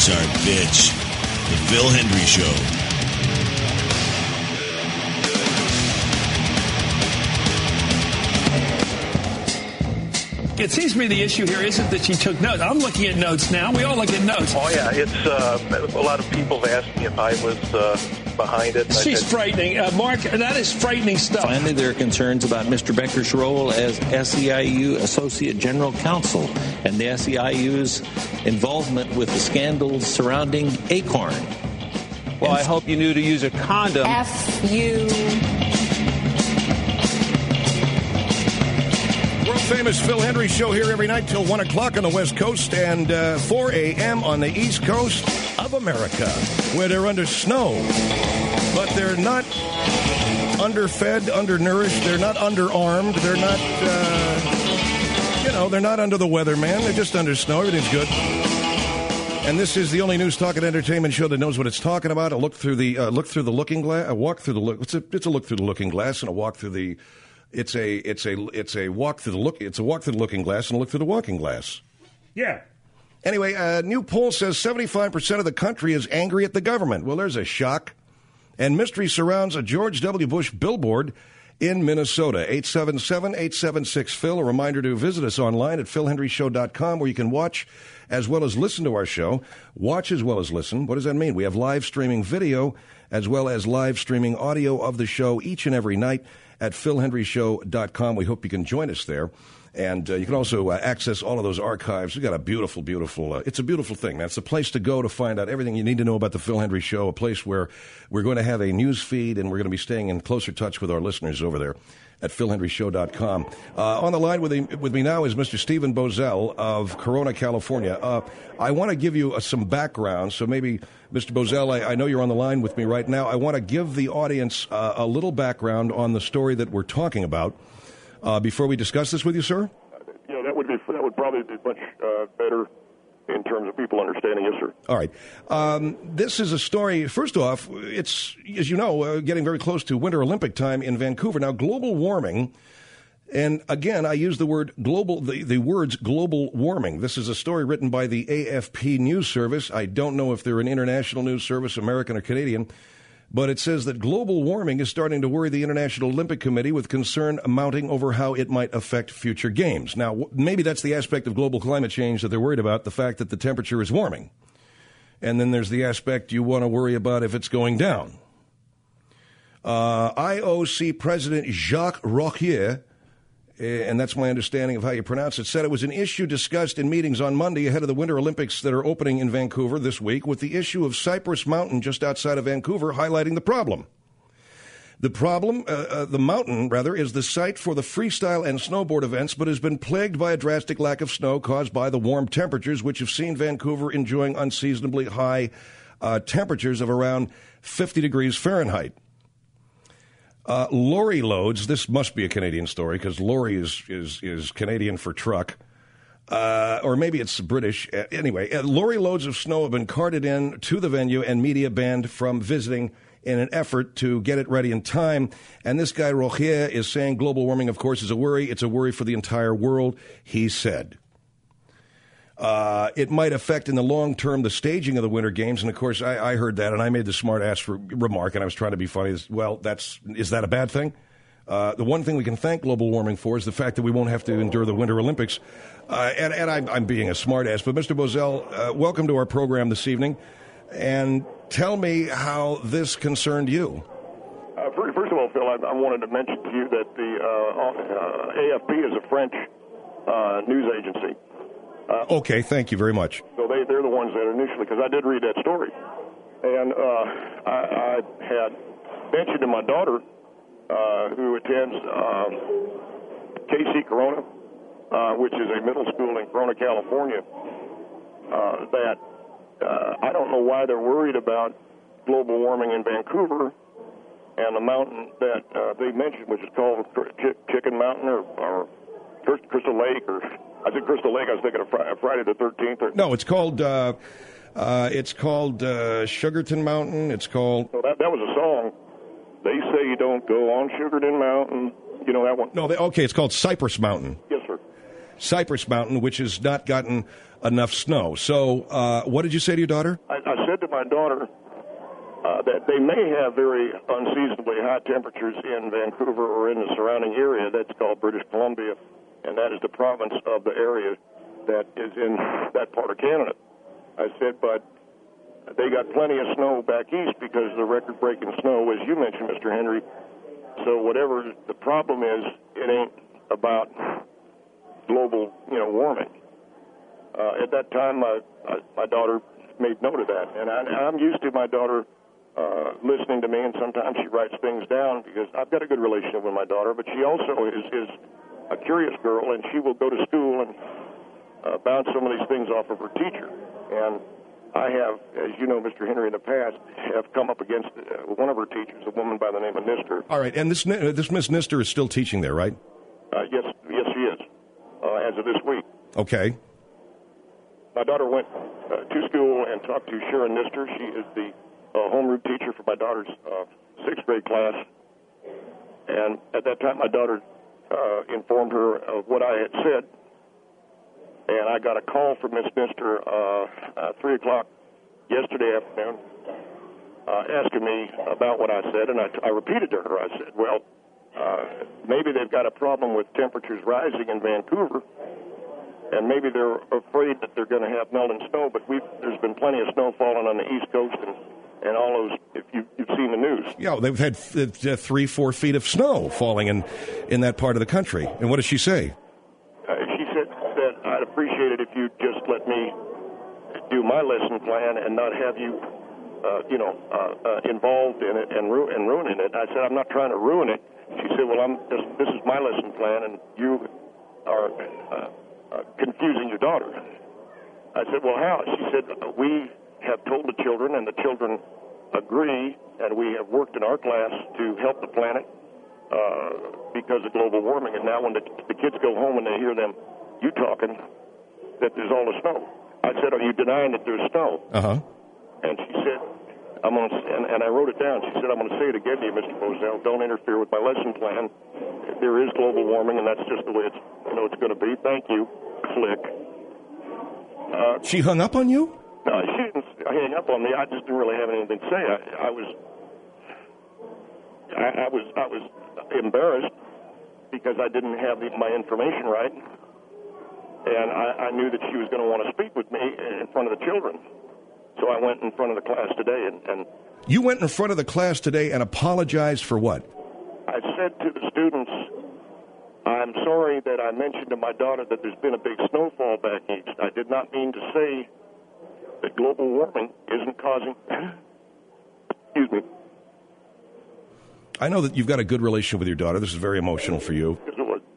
She's our bitch. The Phil Hendry Show. It seems to me the issue here isn't that she took notes. I'm looking at notes now. We all look at notes. Oh, yeah. It's a lot of people have asked me if I was behind it. She's frightening. Mark, that is frightening stuff. Finally, there are concerns about Mr. Becker's role as SEIU Associate General Counsel and the SEIU's involvement with the scandals surrounding Acorn. Well, I hope you knew to use a condom. F-U... Famous Phil Hendry Show here every night till 1 o'clock on the West Coast and 4 a.m. on the East Coast of America, where they're under snow. But they're not underfed, undernourished. They're not underarmed. They're not, they're not under the weather, man. They're just under snow. Everything's good. And this is the only news, talk, and entertainment show that knows what it's talking about. A look through the looking glass. A walk through the look. It's a look through the looking glass and a walk through the. It's a walk through the looking glass and a look through the walking glass. Yeah. Anyway, a new poll says 75% of the country is angry at the government. Well, there's a shock. And mystery surrounds a George W. Bush billboard in Minnesota. 877-876-PHIL. A reminder to visit us online at philhendryshow.com, where you can watch as well as listen to our show. Watch as well as listen. What does that mean? We have live streaming video as well as live streaming audio of the show each and every night at philhendryshow.com. We hope you can join us there. And you can also access all of those archives. We've got a beautiful, it's a beautiful thing, man. It's a place to go to find out everything you need to know about the Phil Hendry Show, a place where we're going to have a news feed, and we're going to be staying in closer touch with our listeners over there at philhendryshow.com. On the line with me now is Mr. Stephen Boesel of Corona, California. I want to give you some background, so maybe, Mr. Boesel, I know you're on the line with me right now. I want to give the audience a little background on the story that we're talking about before we discuss this with you, sir. Yeah, that would probably be much better in terms of people understanding. Yes, sir. All right. This is a story, first off, it's, as you know, getting very close to Winter Olympic time in Vancouver. Now, global warming, and again, I use the word global, the words global warming. This is a story written by the AFP News Service. I don't know if they're an international news service, American or Canadian, but it says that global warming is starting to worry the International Olympic Committee, with concern mounting over how it might affect future games. Now, maybe that's the aspect of global climate change that they're worried about, the fact that the temperature is warming. And then there's the aspect you want to worry about if it's going down. IOC President Jacques Rochier, and that's my understanding of how you pronounce it, said it was an issue discussed in meetings on Monday ahead of the Winter Olympics that are opening in Vancouver this week, with the issue of Cypress Mountain just outside of Vancouver highlighting the problem. The mountain, is the site for the freestyle and snowboard events, but has been plagued by a drastic lack of snow caused by the warm temperatures, which have seen Vancouver enjoying unseasonably high temperatures of around 50 degrees Fahrenheit. Lorry loads, this must be a Canadian story because lorry is Canadian for truck, or maybe it's British. Anyway, lorry loads of snow have been carted in to the venue and media banned from visiting in an effort to get it ready in time. And this guy, Rochier, is saying global warming, of course, is a worry. It's a worry for the entire world, he said. It might affect in the long term the staging of the Winter Games. And, of course, I heard that, and I made the smart-ass remark, and I was trying to be funny. Well, is that a bad thing? The one thing we can thank global warming for is the fact that we won't have to endure the Winter Olympics. And I'm being a smart-ass. But, Mr. Boesel, welcome to our program this evening. And tell me how this concerned you. First of all, Phil, I wanted to mention to you that the AFP is a French news agency. Okay, thank you very much. So they're the ones that initially, because I did read that story. And I had mentioned to my daughter, who attends KC Corona, which is a middle school in Corona, California, that I don't know why they're worried about global warming in Vancouver and the mountain that they mentioned, which is called Chicken Mountain or Crystal Lake, or I think Crystal Lake. I was thinking of Friday the 13th. No, it's called Sugarton Mountain. It's called. So that was a song. They say you don't go on Sugarton Mountain. You know that one? No, okay. It's called Cypress Mountain. Yes, sir. Cypress Mountain, which has not gotten enough snow. So what did you say to your daughter? I said to my daughter that they may have very unseasonably high temperatures in Vancouver or in the surrounding area. That's called British Columbia, and that is the province of the area that is in that part of Canada. I said, but they got plenty of snow back east because of the record-breaking snow, as you mentioned, Mr. Henry. So whatever the problem is, it ain't about global, warming. At that time, my daughter made note of that, and I'm used to my daughter listening to me, and sometimes she writes things down because I've got a good relationship with my daughter, but she also is a curious girl, and she will go to school and bounce some of these things off of her teacher. And I have, as you know, Mr. Henry, in the past, have come up against one of her teachers, a woman by the name of Nister. All right, and this Miss Nister is still teaching there, right? Yes, she is, as of this week. Okay. My daughter went to school and talked to Sharon Nister. She is the homeroom teacher for my daughter's sixth grade class. And at that time, my daughter informed her of what I had said. And I got a call from Miss Nister 3 o'clock yesterday afternoon asking me about what I said. And I repeated to her, I said, well, maybe they've got a problem with temperatures rising in Vancouver. And maybe they're afraid that they're going to have melting snow, but there's been plenty of snow falling on the East Coast and all those, if you've seen the news. Yeah, they've had 3-4 feet of snow falling in that part of the country. And what does she say? She said that I'd appreciate it if you'd just let me do my lesson plan and not have you, involved in it and ruining it. I said, I'm not trying to ruin it. She said, well, this is my lesson plan, and you are confusing your daughter. I said, well, how? She said, we have told the children, and the children agree, and we have worked in our class to help the planet because of global warming. And now when the kids go home and they hear you talking, that there's all the snow. I said, are you denying that there's snow? Uh-huh. And she said, and I wrote it down. She said, I'm going to say it again to you, Mr. Moselle. Don't interfere with my lesson plan. There is global warming, and that's just the way it's going to be. Thank you. Click. She hung up on you? No, she didn't hang up on me. I just didn't really have anything to say. I was embarrassed because I didn't have my information right, and I knew that she was going to want to speak with me in front of the children. So I went in front of the class today and You went in front of the class today and apologized for what? I said to the students, I'm sorry that I mentioned to my daughter that there's been a big snowfall back east. I did not mean to say that global warming isn't causing... Excuse me. I know that you've got a good relationship with your daughter. This is very emotional for you. Yes, it was.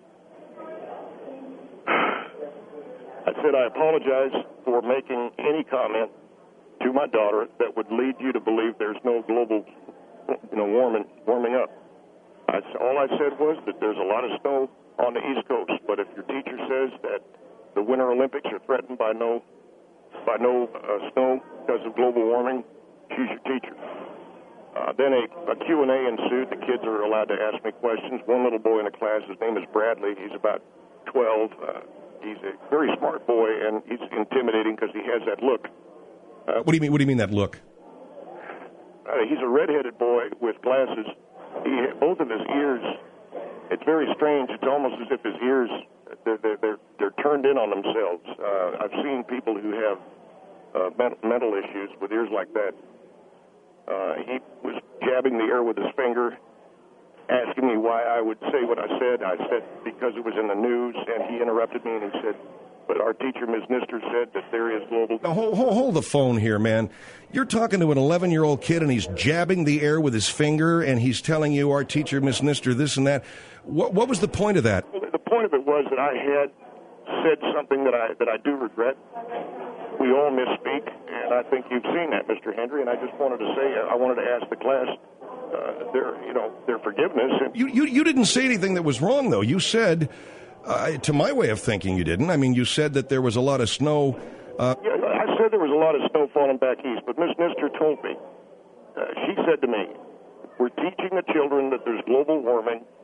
I said I apologize for making any comment to my daughter that would lead you to believe there's no global, warming up. All I said was that there's a lot of snow on the East Coast, but if your teacher says that the Winter Olympics are threatened by no snow because of global warming, she's your teacher. Then a Q&A ensued. The kids are allowed to ask me questions. One little boy in the class, his name is Bradley. He's about 12. He's a very smart boy, and he's intimidating because he has that look. What do you mean that look? He's a redheaded boy with glasses. Both of his ears, it's very strange. It's almost as if his ears, they're turned in on themselves. I've seen people who have mental issues with ears like that. He was jabbing the air with his finger, asking me why I would say what I said. I said because it was in the news, and he interrupted me and he said, but our teacher, Ms. Nister, said that there is global... Now, hold the phone here, man. You're talking to an 11-year-old kid, and he's jabbing the air with his finger, and he's telling you, our teacher, Ms. Nister, this and that. What was the point of that? Well, the point of it was that I had said something that I do regret. We all misspeak, and I think you've seen that, Mr. Henry, and I just wanted to say, I wanted to ask the class their forgiveness. And You didn't say anything that was wrong, though. You said... to my way of thinking, you didn't. I mean, you said that there was a lot of snow. Yeah, I said there was a lot of snow falling back east, but Miss Nister told me, she said to me, we're teaching the children that there's global warming,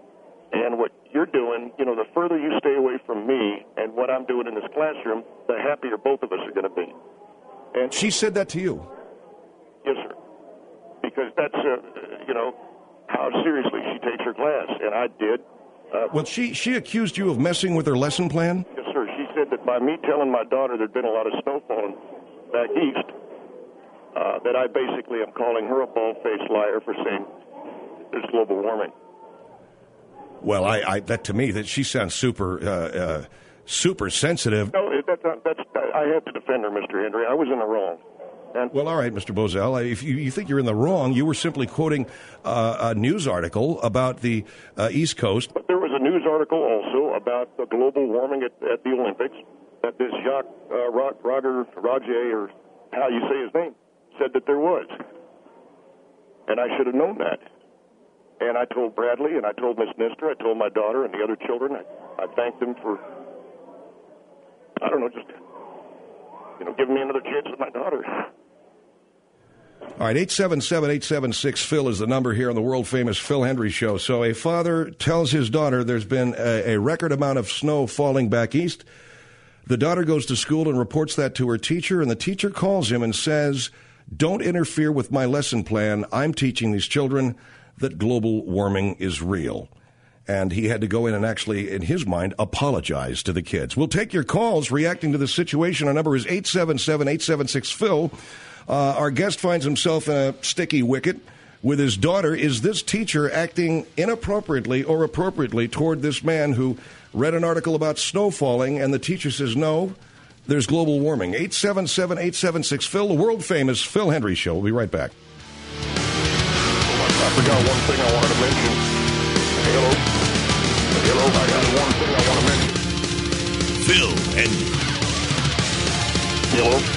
And what you're doing, the further you stay away from me and what I'm doing in this classroom, the happier both of us are going to be. And she said that to you? Yes, sir. Because that's, how seriously she takes her class, and I did. Well, she accused you of messing with her lesson plan? Yes, sir. She said that by me telling my daughter there'd been a lot of snow falling back east, that I basically am calling her a bald-faced liar for saying there's global warming. Well, that to me, that she sounds super sensitive. No, I have to defend her, Mr. Henry. I was in the wrong. Well, all right, Mr. Bozell. If you think you're in the wrong, you were simply quoting a news article about the East Coast. But there was a news article also about the global warming at the Olympics that this Jacques Roger, or how you say his name, said that there was. And I should have known that. And I told Bradley, and I told Miss Nister, I told my daughter and the other children. I thanked them for, just giving me another chance with my daughter. All right, 877-876-PHIL is the number here on the world-famous Phil Hendry Show. So a father tells his daughter there's been a record amount of snow falling back east. The daughter goes to school and reports that to her teacher, and the teacher calls him and says, don't interfere with my lesson plan. I'm teaching these children that global warming is real. And he had to go in and actually, in his mind, apologize to the kids. We'll take your calls reacting to the situation. Our number is 877-876-PHIL. Our guest finds himself in a sticky wicket with his daughter. Is this teacher acting inappropriately or appropriately toward this man who read an article about snow falling, and the teacher says, no, there's global warming? 877-876-PHIL, the world-famous Phil Hendry Show. We'll be right back. I forgot one thing I wanted to mention. Hello, I got one thing I want to mention. Phil Hendry. Hello.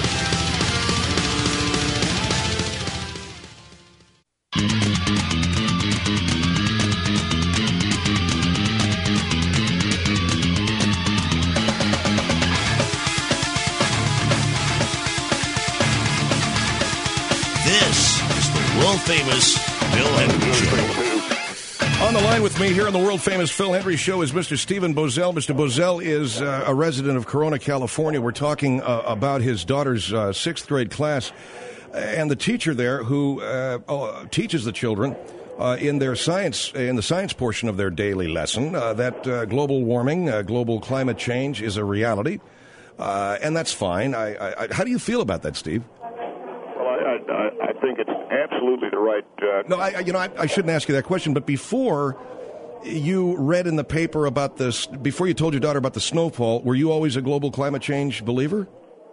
This is the world-famous Phil Hendry Show. On the line with me here on the world-famous Phil Hendry Show is Mr. Stephen Bozell. Mr. Bozell is a resident of Corona, California. We're talking about his daughter's sixth grade class and the teacher there who teaches the children in their science, in the science portion of their daily lesson, that global warming, global climate change is a reality, and that's fine. How do you feel about that, Steve? I think it's absolutely the right. No, I shouldn't ask you that question. But before you read in the paper about this, before you told your daughter about the snowfall, were you always a global climate change believer?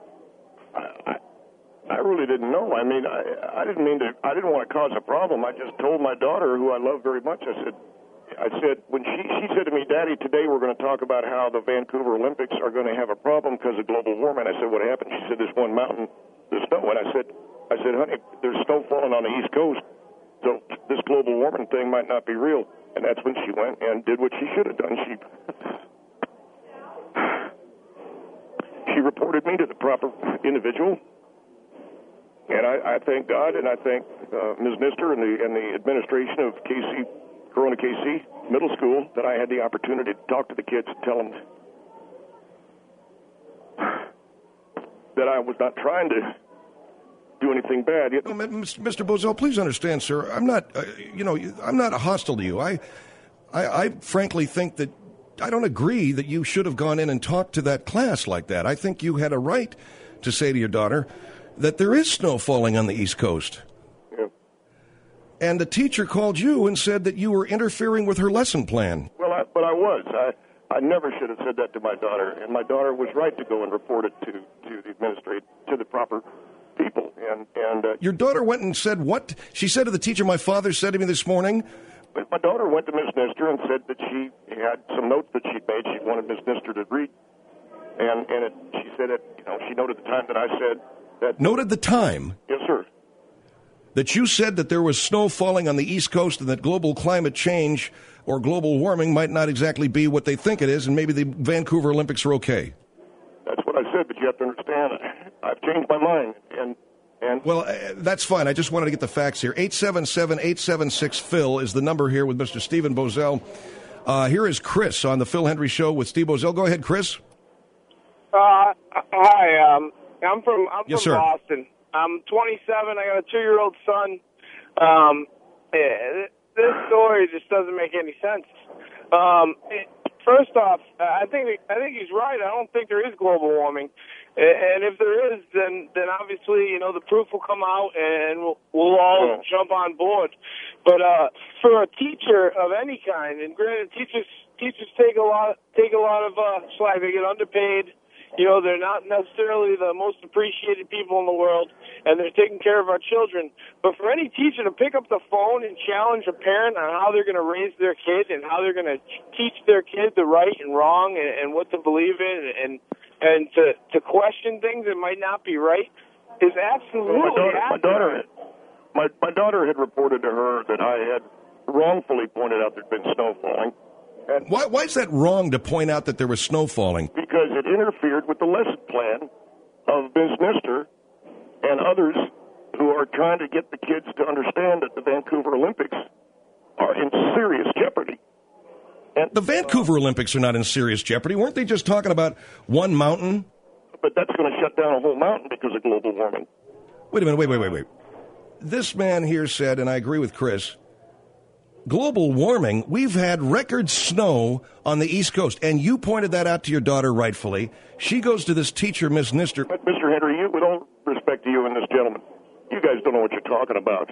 I really didn't know. I mean, I didn't mean to. I didn't want to cause a problem. I just told my daughter, who I love very much. I said when she said to me, "Daddy, today we're going to talk about how the Vancouver Olympics are going to have a problem because of global warming." I said, "What happened?" She said, "This one mountain, there's snow." And I said, honey, there's snow falling on the East Coast, so this global warming thing might not be real. And that's when she went and did what she should have done. She reported me to the proper individual, and I thank God, and I thank Ms. Nister and the administration of Corona KC Middle School that I had the opportunity to talk to the kids and tell them that I was not trying to do anything bad. No, Mr. Bozell, please understand, sir. I'm not, I'm not hostile to you. I frankly think that I don't agree that you should have gone in and talked to that class like that. I think you had a right to say to your daughter that there is snow falling on the East Coast. Yeah. And the teacher called you and said that you were interfering with her lesson plan. Well, but I was. I never should have said that to my daughter, and my daughter was right to go and report it to the administrator, to the proper people. And your daughter went and said what? She said to the teacher, "My father said to me this morning." But my daughter went to Miss Nister and said that she had some notes that she'd made. She wanted Miss Nister to read, and she said it. She noted the time that I said that. Noted the time. Yes, sir. That you said that there was snow falling on the East Coast and that global climate change or global warming might not exactly be what they think it is, and maybe the Vancouver Olympics are okay. That's what I said, but you have to understand, I've changed my mind. Well, that's fine. I just wanted to get the facts here. 877-876-PHIL is the number here with Mr. Stephen Bozell. Here is Chris on the Phil Hendry Show with Steve Boesel. Go ahead, Chris. Hi. I'm from Yes, sir. Boston. I'm 27. I got a 2-year-old son. This story just doesn't make any sense. First off, I think he's right. I don't think there is global warming, and if there is, then obviously the proof will come out, and we'll all jump on board. But for a teacher of any kind, and granted, teachers take a lot of slack. They get underpaid. They're not necessarily the most appreciated people in the world, and they're taking care of our children. But for any teacher to pick up the phone and challenge a parent on how they're going to raise their kid and how they're going to teach their kid the right and wrong and what to believe in and to question things that might not be right is absolutely my daughter had reported to her that I had wrongfully pointed out there'd been snow falling. Why is that wrong to point out that there was snow falling? Because it interfered with the lesson plan of Ms. Nister and others who are trying to get the kids to understand that the Vancouver Olympics are in serious jeopardy. And the Vancouver Olympics are not in serious jeopardy. Weren't they just talking about one mountain? But that's going to shut down a whole mountain because of global warming. Wait a minute, wait. This man here said, and I agree with Chris, global warming, we've had record snow on the East Coast, and you pointed that out to your daughter rightfully. She goes to this teacher, Miss Nister. But Mr. Henry, with all respect to you and this gentleman, you guys don't know what you're talking about.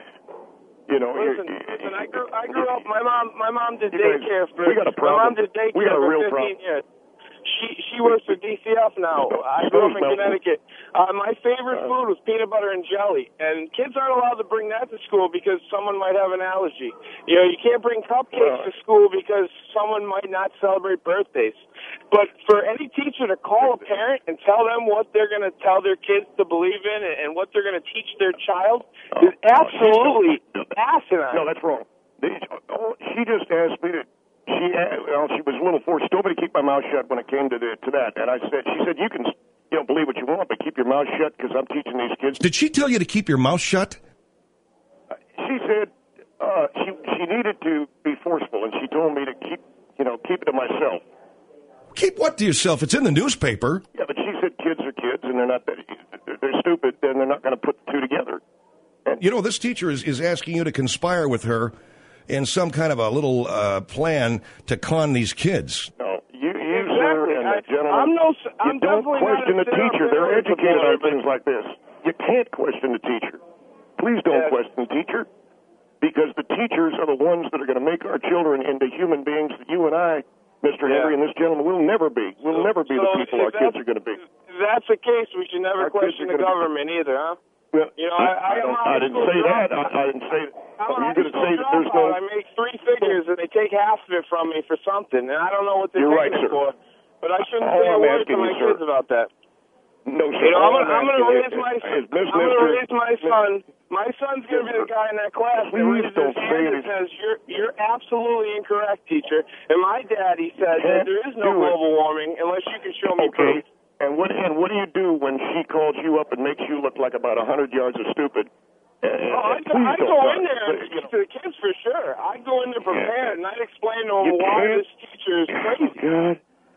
Listen, I grew up. My mom did daycare for. We got a problem. My mom did daycare we got a real for 15 problem. years. She works for DCF now. I grew up in Connecticut. My favorite food was peanut butter and jelly, and kids aren't allowed to bring that to school because someone might have an allergy. You can't bring cupcakes to school because someone might not celebrate birthdays. But for any teacher to call a parent and tell them what they're going to tell their kids to believe in and what they're going to teach their child is absolutely asinine. No, that's wrong. She just asked me to. She was a little forced. Told me to keep my mouth shut when it came to that, and she said, you can believe what you want, but keep your mouth shut because I'm teaching these kids. Did she tell you to keep your mouth shut? She said she needed to be forceful, and she told me to keep it to myself. Keep what to yourself? It's in the newspaper. Yeah, but she said kids are kids, and they're stupid, and they're not going to put the two together. And this teacher is asking you to conspire with her in some kind of a little plan to con these kids. No, you exactly. sir, and the gentleman, I'm you don't definitely question not the teacher. They're educated on but things like this. You can't question the teacher. Please don't question the teacher, because the teachers are the ones that are going to make our children into human beings that you and I, Mr. Henry, and this gentleman will never be. We'll never be the people our kids are going to be. If that's the case, we should never question the government either, huh? Well, I didn't say that. I didn't say that. You're going to say that there's no... I make 3 figures, and they take half of it from me for something, and I don't know what they're taking it for. But I shouldn't say a word to my kids about that. No, sir. I'm going to raise my son. My son's going to be the guy in that class that raises his hand and says, you're absolutely incorrect, teacher. And my daddy said that there is no global warming unless you can show me proof. And what do you do when she calls you up and makes you look like about 100 yards of stupid? I go in there and speak to the kids for sure. I go in there prepared, and I explain to them why this teacher is crazy. God.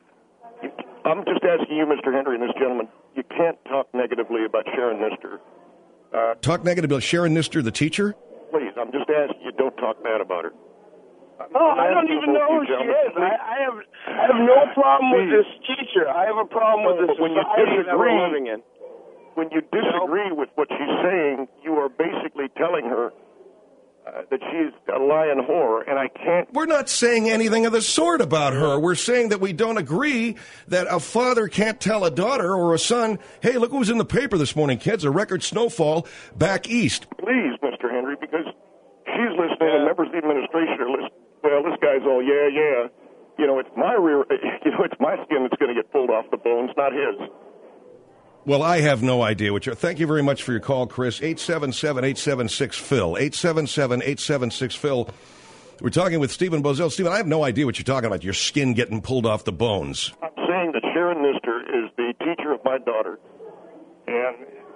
I'm just asking you, Mr. Henry, and this gentleman, you can't talk negatively about Sharon Nister. Talk negatively about Sharon Nister, the teacher? Please, I'm just asking you, don't talk bad about her. I don't even know who she is. I have no problem with this teacher. I have a problem with the society that we're living in. When you disagree with what she's saying, you are basically telling her that she's a lying whore, and I can't... We're not saying anything of the sort about her. We're saying that we don't agree that a father can't tell a daughter or a son, hey, look what was in the paper this morning, kids, a record snowfall back east. Please, Mr. Henry, because she's listening and members of the administration are listening. Well, this guy's all, yeah. It's it's my skin that's going to get pulled off the bones, not his. Well, I have no idea what you're... Thank you very much for your call, Chris. 877-876-PHIL. 877-876-PHIL. We're talking with Stephen Boesel. Stephen, I have no idea what you're talking about, your skin getting pulled off the bones. I'm saying that Sharon Nister is the teacher of my daughter. And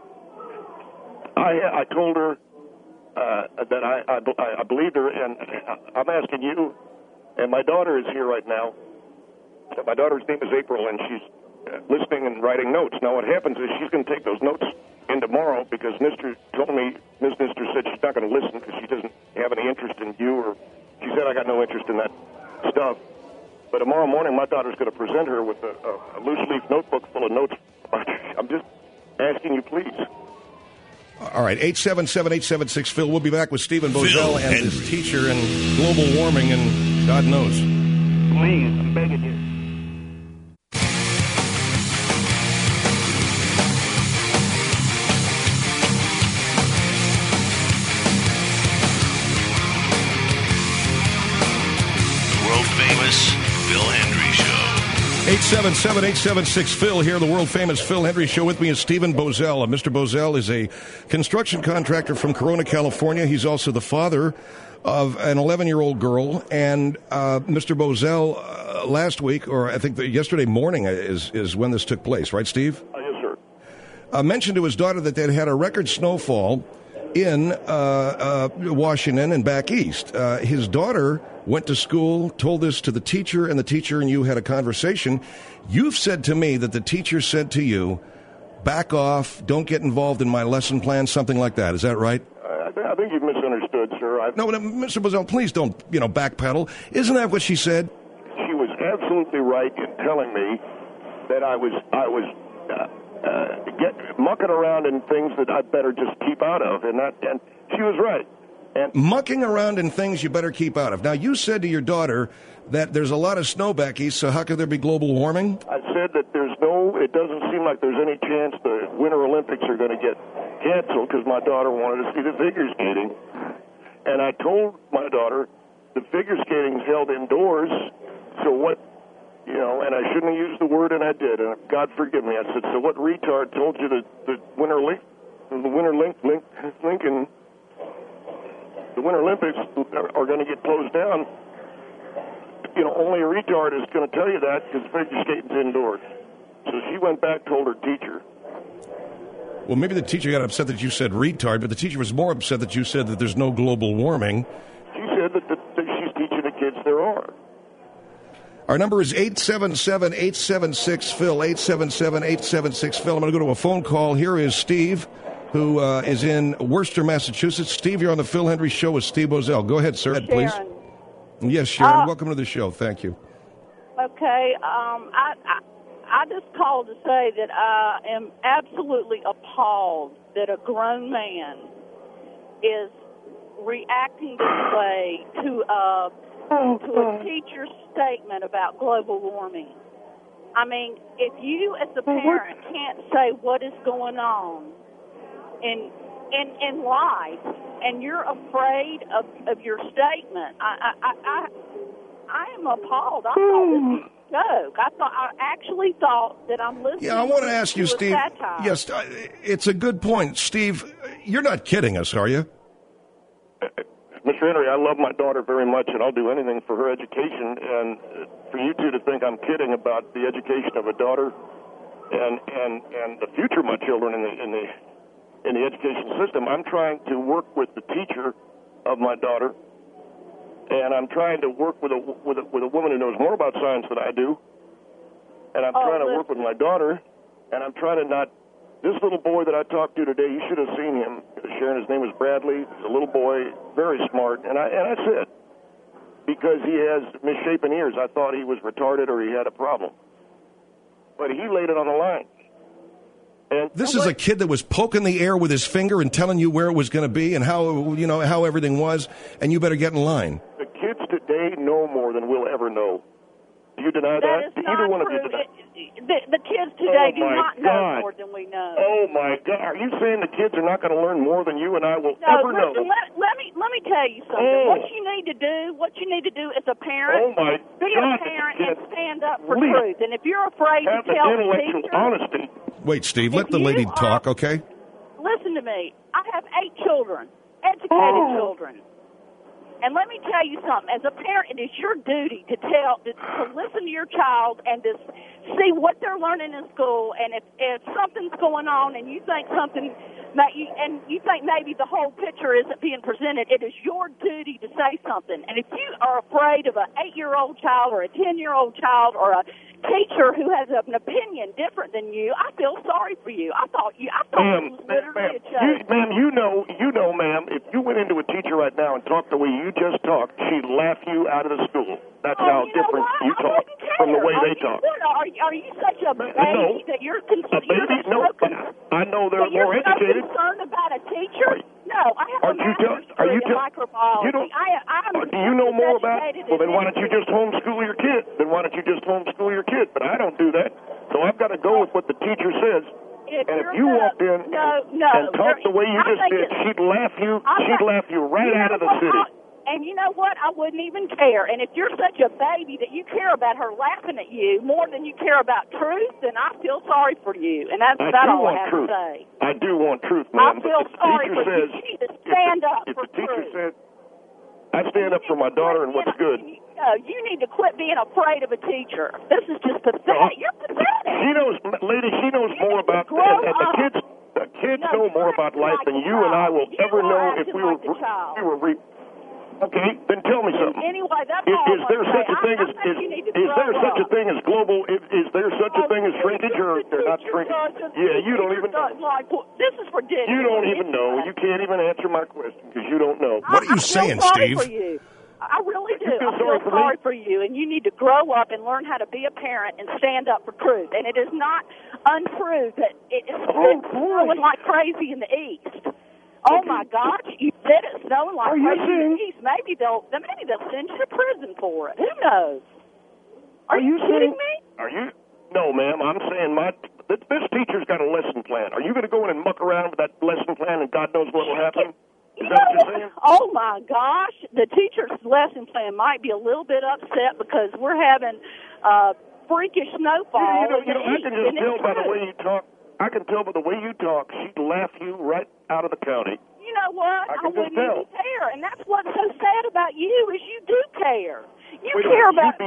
I told her that I believed her, and I'm asking you And my daughter is here right now. My daughter's name is April, and she's listening and writing notes. Now, what happens is she's going to take those notes in tomorrow because Miss Nister said she's not going to listen because she doesn't have any interest in you, or she said, I got no interest in that stuff. But tomorrow morning, my daughter's going to present her with a loose-leaf notebook full of notes. I'm just asking you, please. All right, 877-876-PHIL. We'll be back with Stephen Boesel and his teacher in global warming and God knows. Please, I'm begging you. World-famous Phil Hendry Show. 877-876-PHIL here, the world-famous Phil Hendry Show. With me is Stephen Boesel. Mr. Boesel is a construction contractor from Corona, California. He's also the father of an 11-year-old girl. And Mr. Boesel, last week, or I think yesterday morning is when this took place, right, Steve? Yes, sir. Mentioned to his daughter that they'd had a record snowfall in Washington and back east. His daughter went to school, told this to the teacher, and the teacher and you had a conversation. You've said to me that the teacher said to you, back off, don't get involved in my lesson plan, something like that. Is that right? I think you've misunderstood, sir. No, Mr. Boesel, please don't, backpedal. Isn't that what she said? She was absolutely right in telling me that I was mucking around in things that I'd better just keep out of, and she was right. And mucking around in things you better keep out of. Now, you said to your daughter that there's a lot of snow back east, so how could there be global warming? I said that it doesn't seem like there's any chance the Winter Olympics are going to get canceled because my daughter wanted to see the figure skating. And I told my daughter the figure skating's held indoors, so what, and I shouldn't have used the word, and I did, and God forgive me. I said, so what retard told you the Winter Olympics are going to get closed down? Only a retard is going to tell you that because figure skating's indoors. So she went back, told her teacher. Well, maybe the teacher got upset that you said retard, but the teacher was more upset that you said that there's no global warming. She said that she's teaching the kids there are. Our number is 877-876-PHIL, 877-876-PHIL. I'm going to go to a phone call. Here is Steve, who is in Worcester, Massachusetts. Steve, you're on the Phil Hendry Show with Steve Boesel. Go ahead, sir, please. Yes, Sharon. Welcome to the show. Thank you. Okay. I just called to say that I am absolutely appalled that a grown man is reacting this way to a teacher's statement about global warming. I mean, if you as a parent can't say what is going on in life, and you're afraid of your statement, I am appalled. I thought this was a joke. I actually thought that I'm listening. Yeah, I want to ask you, Steve. Satire. Yes, it's a good point, Steve. You're not kidding us, are you? Mr. Henry, I love my daughter very much, and I'll do anything for her education. And for you two to think I'm kidding about the education of a daughter and the future of my children in the education system, I'm trying to work with the teacher of my daughter, and I'm trying to work with a woman who knows more about science than I do, and I'm trying to work with my daughter, and I'm trying to not. This little boy that I talked to today, you should have seen him, Sharon. His name was Bradley. He's a little boy, very smart, and I said, because he has misshapen ears, I thought he was retarded or he had a problem, but he laid it on the line. And this is a kid that was poking the air with his finger and telling you where it was going to be and how everything was, and you better get in line. The kids today know more than we'll ever know. Do you deny that? Either one of you deny? The kids today do not know more than we know. Oh my God! Are you saying the kids are not going to learn more than you and I will ever know? Let me tell you something. What you need to do as a parent, be a parent and stand up for truth. And if you're afraid to tell the teacher, honesty. Wait, Steve, let the lady talk, okay? Listen to me. I have 8 children, educated children. And let me tell you something. As a parent, it is your duty to listen to your child and to see what they're learning in school. And if something's going on and you think something and you think maybe the whole picture isn't being presented. It is your duty to say something. And if you are afraid of an 8-year-old child or a 10-year-old child or a teacher who has an opinion different than you, I feel sorry for you. I thought it was literally a joke. Ma'am, you know, ma'am, if you went into a teacher right now and talked the way you just talked, she'd laugh you out of the school. That's how different you talk from the way they talk. Are you such a baby that you're concerned? No, I know they're more educated. You're concerned about a teacher? No, I have a master's degree in microbiology. Do you know more about it? Well, then why don't you just homeschool your kid? But I don't do that. So I've got to go with what the teacher says. And if you walked in and talked the way you just did, she'd laugh you right out of the city. And you know what? I wouldn't even care. And if you're such a baby that you care about her laughing at you more than you care about truth, then I feel sorry for you. And that's about all I have to say. I do want truth, ma'am. I feel sorry for you. You need to stand up for truth. The teacher said, I stand up for my daughter and what's good. You need to quit being afraid of a teacher. This is just pathetic. You're pathetic. She knows more about the kids know more about life than you and I will ever know if we were Okay, then tell me something. Anyway, that's all. Is there such a thing as global? Is there such a thing as shrinkage, or they're not shrinking? Yeah, you don't even know. This is ridiculous. You don't even know. You can't even answer my question because you don't know. What are you saying, Steve? I really do. I feel sorry for you, and you need to grow up and learn how to be a parent and stand up for truth. And it is not untrue that it's snowing like crazy in the East. Oh my gosh! You said it's snowing like crazy in the East. Maybe they'll send you to prison for it. Who knows? Are you kidding me? Are you? No, ma'am. I'm saying this teacher's got a lesson plan. Are you going to go in and muck around with that lesson plan, and God knows what will happen? Is that what you're saying? Oh my gosh! The teacher's lesson plan might be a little bit upset because we're having freakish snowfall. I can just tell by the way you talk. I can tell by the way you talk, she'd laugh you right out of the county. You know what? I wouldn't even care, and that's what's so sad about you is you do care. You care about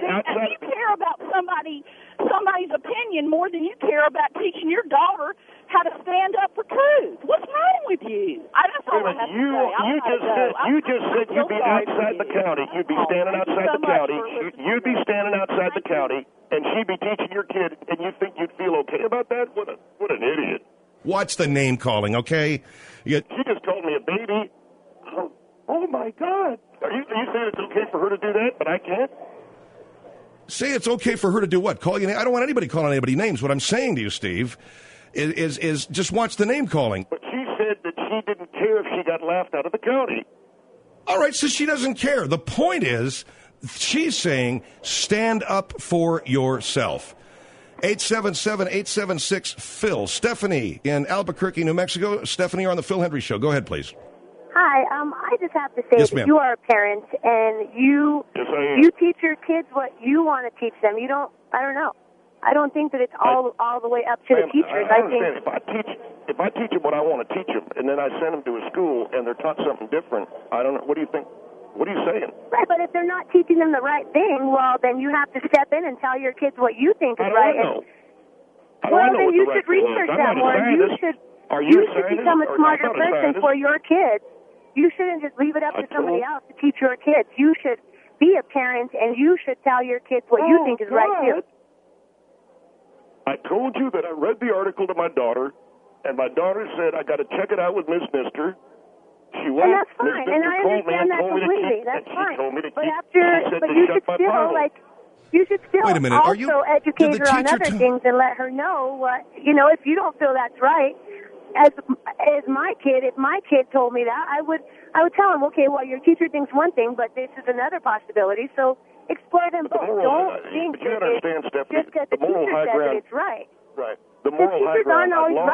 somebody's opinion more than you care about teaching your daughter how to stand up for truth. What's wrong with you? That's all I have to say. You just said you'd be outside the county. You'd be standing outside the county. You'd be standing outside the county, and she'd be teaching your kid, and you think you'd feel okay about that? What an idiot. Watch the name calling, okay? She just called me a baby. Oh my God. Are you saying it's okay for her to do that, but I can't? Say it's okay for her to do what? Call you? I don't want anybody calling anybody names. What I'm saying to you, Steve, is just watch the name calling. But she said that she didn't care if she got laughed out of the county. All right, so she doesn't care. The point is, she's saying stand up for yourself. 877-876-PHIL. Stephanie in Albuquerque, New Mexico. Stephanie, you're on the Phil Hendry Show. Go ahead, please. Hi. I just have to say that you are a parent and you teach your kids what you want to teach them. I don't know. I don't think that it's all the way up to the teachers. I understand. If I teach them what I want to teach them, and then I send them to a school and they're taught something different, I don't know. What do you think? What are you saying? Right, but if they're not teaching them the right thing, well, then you have to step in and tell your kids what you think is right. Well, then you should research that more. You should become a smarter person for your kids. You shouldn't just leave it up to somebody else to teach your kids. You should be a parent, and you should tell your kids what you think is right, too. I told you that I read the article to my daughter, and my daughter said, I got to check it out with Miss Mister. She went. And that's fine, and I understand that completely. That's fine. But you should still Wait a minute. also educate her on other things and let her know what, if you don't feel that's right. As my kid, if my kid told me that, I would tell him, okay, well, your teacher thinks one thing, but this is another possibility, so explore them both. Don't think that just because the teacher says it's right. Right. The moral high ground.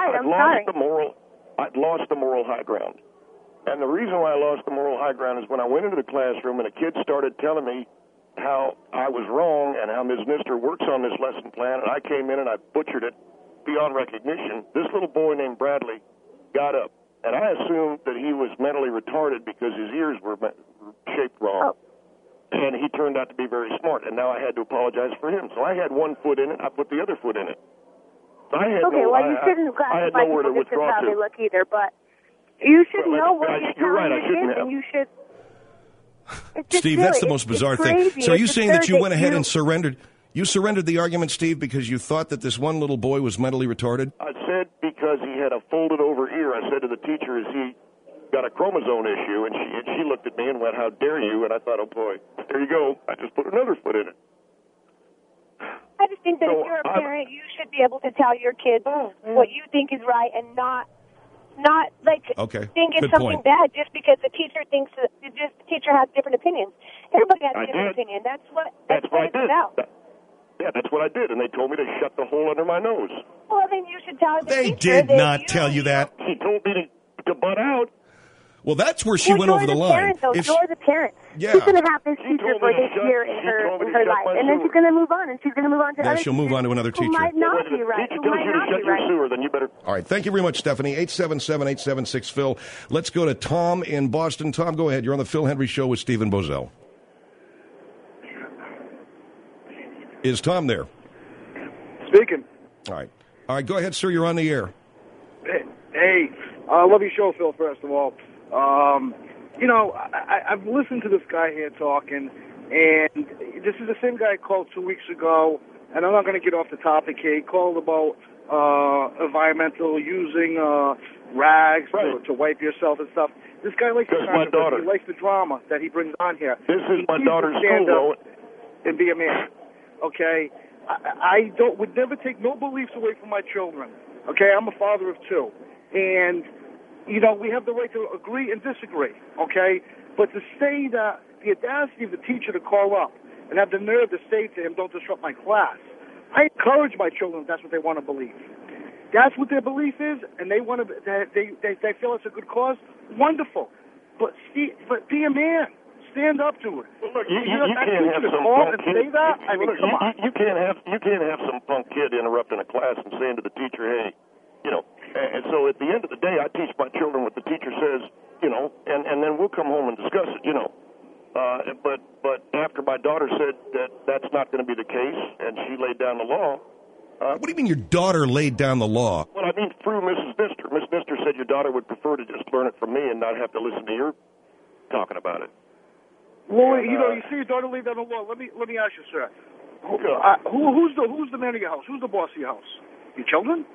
I'd lost the moral high ground. And the reason why I lost the moral high ground is when I went into the classroom and a kid started telling me how I was wrong and how Ms. Mister works on this lesson plan, and I came in and I butchered it beyond recognition. This little boy named Bradley got up, and I assumed that he was mentally retarded because his ears were shaped wrong. And he turned out to be very smart, and now I had to apologize for him. So I had one foot in it, I put the other foot in it. So I had you shouldn't classify people just as how they look either, but You should know what you're You're right, I telling shouldn't your kids, have. and you should. It's just Steve, silly. that's the most bizarre thing. Crazy. So are you It's saying that absurd you went ahead you- and surrendered? You surrendered the argument, Steve, because you thought that this one little boy was mentally retarded? I said because he had a folded over ear. I said to the teacher, "Is he got a chromosome issue?" And she looked at me and went, "How dare you?" And I thought, "Oh boy, there you go. I just put another foot in it." I just think that So if you're a parent, you should be able to tell your kids what you think is right, and not like Okay. think it's Good something point. bad just because the teacher thinks that the teacher has different opinions. Everybody has a I different did. opinion. That's what That's what I it's did. about. Yeah, that's what I did, and they told me to shut the hole under my nose. Well, then you should tell the They teacher did that not tell you that. He told me to butt out. Well, that's where she went you're over the the line. Parent, though. If- You're the parent. Yeah. She's going to have this She teacher told for me to this shut- year in she her told me in to her shut life, my and then sewer. she's going to move on, and she's going to move on to Yeah, other she'll move teachers on to another who teacher. might not be If right, teacher who tells might you to not shut be your right. sewer, then you better. All right. Thank you very much, Stephanie. 877-876 Phil. Let's go to Tom in Boston. Tom, go ahead. You're on the Phil Hendry Show with Stephen Bozell. Is Tom there? Speaking. All right. All right. Go ahead, sir. You're on the air. Hey, I love your show, Phil, first of all. You know, I've listened to this guy here talking, and this is the same guy I called 2 weeks ago, and I'm not going to get off the topic here. He called about environmental using rags to wipe yourself and stuff. This guy likes the my daughter. He likes the drama that he brings on here. This is He my needs to daughter's stand school, up and be a man. Okay? I would never take no beliefs away from my children. Okay? I'm a father of two. And, you know, we have the right to agree and disagree. Okay? But to say that the audacity of the teacher to call up and have the nerve to say to him, "Don't disrupt my class," I encourage my children if that's what they want to believe. That's what their belief is, and they want to. They feel it's a good cause. Wonderful, but be a man. Stand up to it. Well, look, you that can't have teacher to some call punk and kid. say that. I mean, Look, come on. You can't have some punk kid interrupting a class and saying to the teacher, "Hey, you know." And so at the end of the day, I teach my children what the teacher says, you know, and then we'll come home and discuss it, you know. But after my daughter said that that's not going to be the case, and she laid down the law. What do you mean your daughter laid down the law? Well, I mean through Mrs. Mister. Miss Mister said your daughter would prefer to just learn it from me and not have to listen to your talking about it. Well, you know, you see your daughter laid down the law. Let me ask you, sir. Who's the man of your house? Who's the boss of your house? Your children?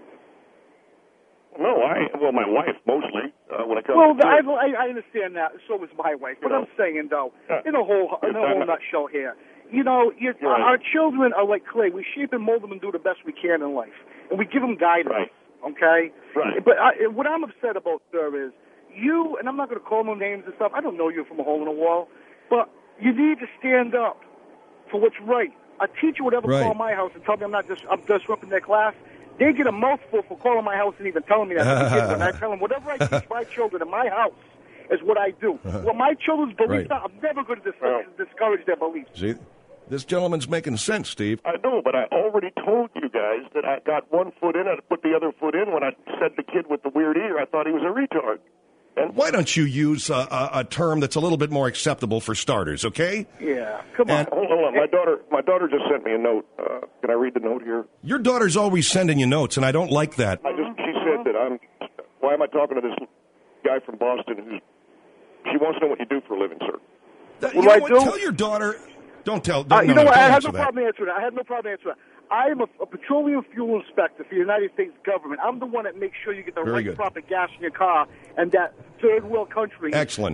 No, my wife mostly. When it comes Well, to I understand that. So is my wife. But I'm saying though, in a whole nutshell here, you know, our children are like clay. We shape and mold them and do the best we can in life, and we give them guidance. Right. Okay. Right. But what I'm upset about, sir, is you. And I'm not going to call no names and stuff. I don't know you from a hole in a wall, but you need to stand up for what's right. A teacher would ever call my house and tell me I'm disrupting their class. They get a mouthful for calling my house and even telling me that. And I tell them, whatever I teach my children in my house is what I do. Well, my children's beliefs, I'm never going to discourage their beliefs. See, this gentleman's making sense, Steve. I know, but I already told you guys that I got one foot in, I put the other foot in. When I said the kid with the weird ear, I thought he was a retard. And why don't you use a term that's a little bit more acceptable for starters, okay? Yeah, come on. Hold on. My daughter just sent me a note. Can I read the note here? Your daughter's always sending you notes, and I don't like that. She said that why am I talking to this guy from Boston she wants to know what you do for a living, sir. You know what? Tell your daughter. Don't tell. You know what? I have answer no that. problem answering that. I have no problem answering that. I am a petroleum fuel inspector for the United States government. I'm the one that makes sure you get the Very right good. proper gas in your car, and that third world country. Excellent.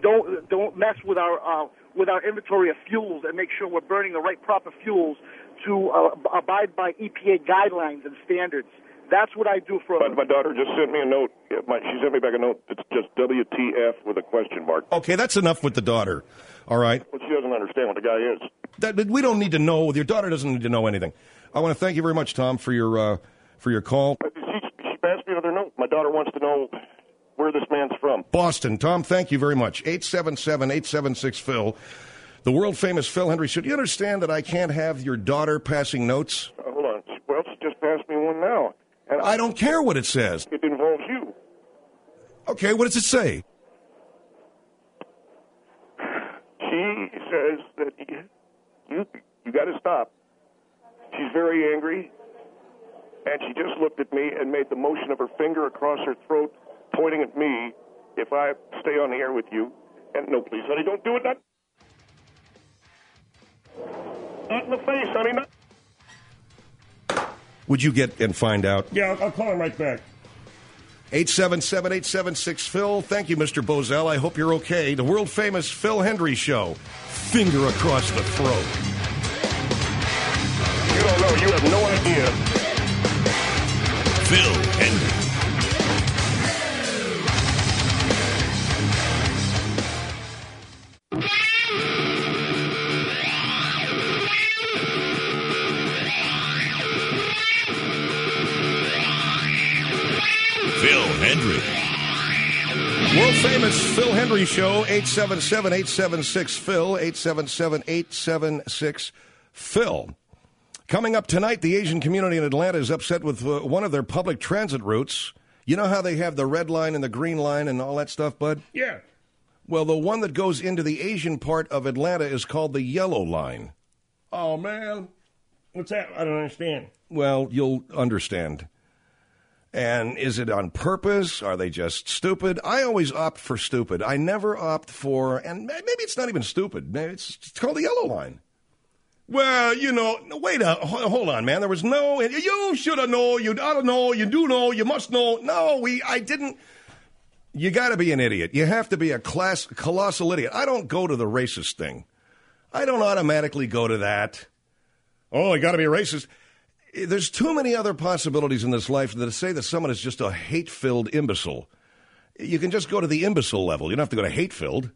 Don't mess with our inventory of fuels, and make sure we're burning the right proper fuels to abide by EPA guidelines and standards. That's what I do for. But my daughter just sent me a note. She sent me back a note. It's just WTF with a question mark. Okay, that's enough with the daughter. All right. Well, she doesn't understand what the guy is. We don't need to know. Your daughter doesn't need to know anything. I want to thank you very much, Tom, for your call. She passed me another note. My daughter wants to know where this man's from. Boston. Tom, thank you very much. 877-876 Phil. The world famous Phil Hendry. Should you understand that I can't have your daughter passing notes? Hold on. Well, she just passed me one now. And I don't care what it says. It involves you. Okay, what does it say? She says that you got to stop. She's very angry, and she just looked at me and made the motion of her finger across her throat, pointing at me, if I stay on the air with you. And no, please, honey, don't do it. Not in the face, honey. Not. Would you get and find out? Yeah, I'll call him right back. 877-876-PHIL. Thank you, Mr. Bozell. I hope you're okay. The world-famous Phil Hendrie Show. Finger across the throat. You don't know. You have no idea. Phil Hendrie. Phil Hendrie. World-famous Phil Hendrie Show, 877-876-PHIL, 877-876-PHIL. Coming up tonight, the Asian community in Atlanta is upset with one of their public transit routes. You know how they have the red line and the green line and all that stuff, bud? Yeah. Well, the one that goes into the Asian part of Atlanta is called the yellow line. Oh, man. What's that? I don't understand. Well, you'll understand. And is it on purpose? Are they just stupid? I always opt for stupid. I never opt for, and maybe it's not even stupid. Maybe it's called the yellow line. Well, you know, hold on, man. There was no, you should have known, you ought to know, you do know, you must know. No, I didn't. You got to be an idiot. You have to be a colossal idiot. I don't go to the racist thing. I don't automatically go to that. Oh, I got to be a racist. There's too many other possibilities in this life that say that someone is just a hate-filled imbecile. You can just go to the imbecile level. You don't have to go to hate-filled.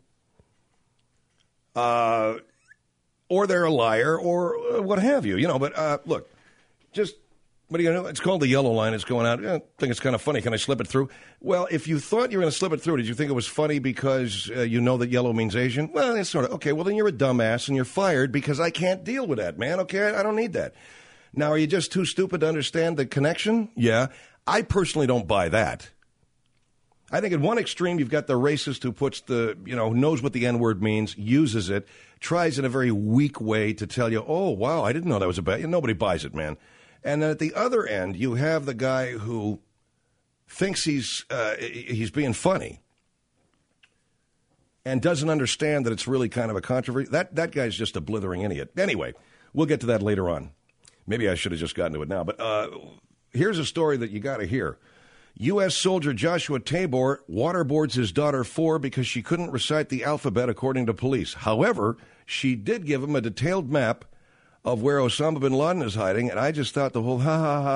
Or they're a liar, or what have you. You know, but look, just, what do you know? It's called the yellow line. It's going out. I think it's kind of funny. Can I slip it through? Well, if you thought you were going to slip it through, did you think it was funny because you know that yellow means Asian? Well, it's sort of, okay, well, then you're a dumbass and you're fired because I can't deal with that, man. Okay, I don't need that. Now, are you just too stupid to understand the connection? Yeah. I personally don't buy that. I think at one extreme, you've got the racist who puts knows what the N-word means, uses it, tries in a very weak way to tell you, oh, wow, I didn't know that was a bad. Nobody buys it, man. And then at the other end, you have the guy who thinks he's being funny and doesn't understand that it's really kind of a controversy. That guy's just a blithering idiot. Anyway, we'll get to that later on. Maybe I should have just gotten to it now. But here's a story that you got to hear. U.S. soldier Joshua Tabor waterboards his daughter 4 because she couldn't recite the alphabet, according to police. However, she did give him a detailed map of where Osama bin Laden is hiding, and I just thought the whole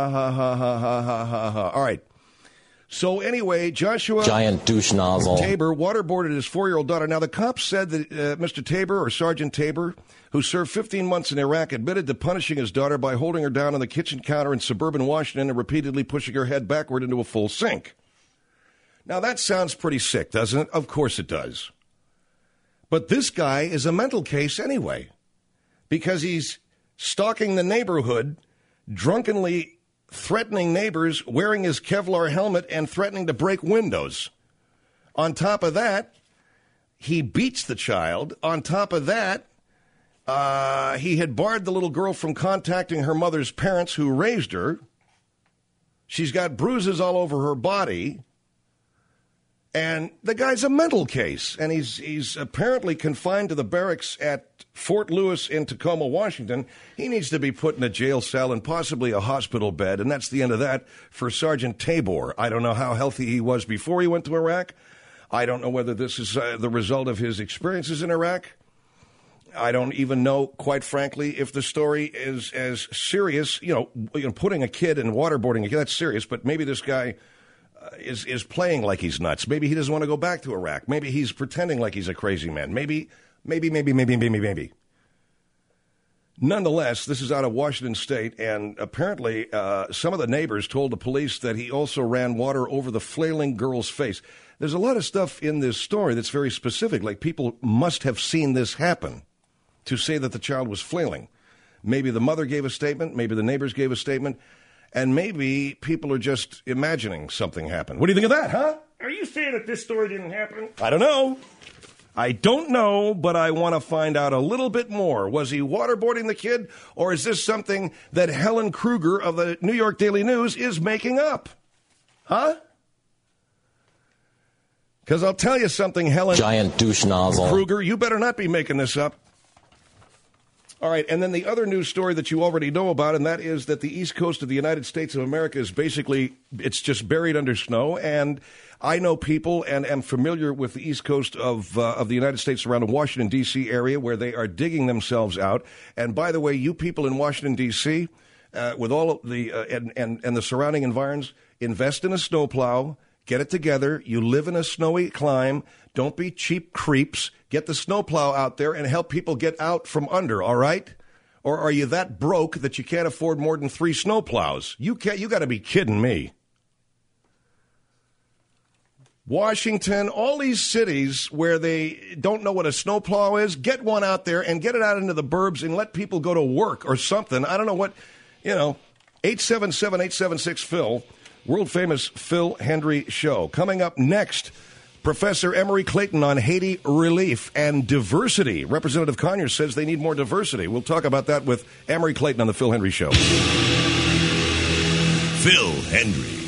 ha. All right. So anyway, Joshua giant douche nozzle Tabor waterboarded his 4-year-old daughter. Now, the cops said that Mr. Tabor, or Sergeant Tabor, who served 15 months in Iraq, admitted to punishing his daughter by holding her down on the kitchen counter in suburban Washington and repeatedly pushing her head backward into a full sink. Now, that sounds pretty sick, doesn't it? Of course it does. But this guy is a mental case anyway, because he's stalking the neighborhood, drunkenly threatening neighbors, wearing his Kevlar helmet, and threatening to break windows. On top of that, he beats the child. On top of that, he had barred the little girl from contacting her mother's parents who raised her. She's got bruises all over her body. And the guy's a mental case. And he's apparently confined to the barracks at Fort Lewis in Tacoma, Washington. He needs to be put in a jail cell and possibly a hospital bed. And that's the end of that for Sergeant Tabor. I don't know how healthy he was before he went to Iraq. I don't know whether this is the result of his experiences in Iraq. I don't even know, quite frankly, if the story is as serious. Putting a kid and waterboarding a kid, that's serious. But maybe this guy is playing like he's nuts. Maybe he doesn't want to go back to Iraq. Maybe he's pretending like he's a crazy man. Maybe. Nonetheless, this is out of Washington State, and apparently some of the neighbors told the police that he also ran water over the flailing girl's face. There's a lot of stuff in this story that's very specific, like people must have seen this happen to say that the child was flailing. Maybe the mother gave a statement, maybe the neighbors gave a statement, and maybe people are just imagining something happened. What do you think of that, huh? Are you saying that this story didn't happen? I don't know, but I want to find out a little bit more. Was he waterboarding the kid, or is this something that Helen Kruger of the New York Daily News is making up? Huh? Because I'll tell you something, Helen. Giant douche nozzle. Kruger, you better not be making this up. All right, and then the other news story that you already know about, and that is that the east coast of the United States of America is basically, it's just buried under snow. And I know people and am familiar with the east coast of the United States around the Washington, D.C. area where they are digging themselves out. And by the way, you people in Washington, D.C., with all of the and the surrounding environs, invest in a snowplow. Get it together. You live in a snowy clime. Don't be cheap creeps. Get the snowplow out there and help people get out from under, all right? Or are you that broke that you can't afford more than 3 snowplows? You got to be kidding me. Washington, all these cities where they don't know what a snowplow is, get one out there and get it out into the burbs and let people go to work or something. I don't know what, 877-876-PHIL. World-famous Phil Hendrie Show. Coming up next, Professor Emory Clayton on Haiti relief and diversity. Representative Conyers says they need more diversity. We'll talk about that with Emory Clayton on the Phil Hendrie Show. Phil Hendrie.